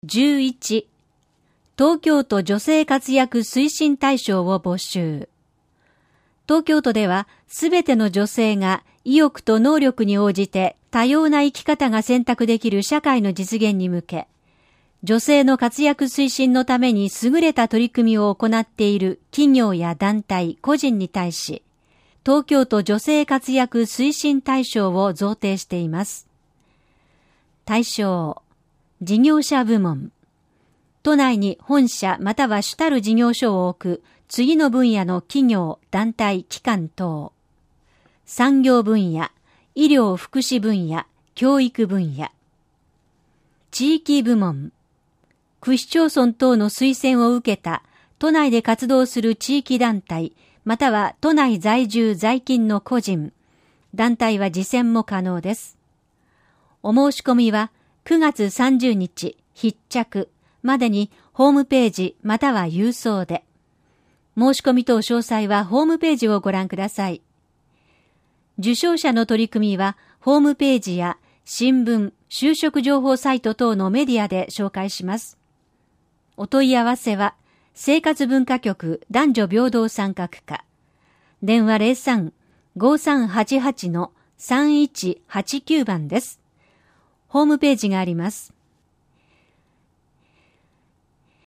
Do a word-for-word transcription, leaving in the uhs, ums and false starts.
じゅういち、東京都女性活躍推進大賞を募集。東京都ではすべての女性が意欲と能力に応じて多様な生き方が選択できる社会の実現に向け、女性の活躍推進のために優れた取り組みを行っている企業や団体、個人に対し、東京都女性活躍推進大賞を贈呈しています。対象、事業者部門。都内に本社または主たる事業所を置く次の分野の企業、団体、機関等。産業分野、医療福祉分野、教育分野。地域部門。区市町村等の推薦を受けた都内で活動する地域団体、または都内在住在勤の個人、団体は自薦も可能です。お申し込みはくがつさんじゅうにち必着までにホームページまたは郵送で。申し込み等詳細はホームページをご覧ください。受賞者の取り組みはホームページや新聞、就職情報サイト等のメディアで紹介します。お問い合わせは生活文化局男女平等参画課。電話 ゼロさん ごさんはちはち さんいちはちきゅう 番です。ホームページがあります。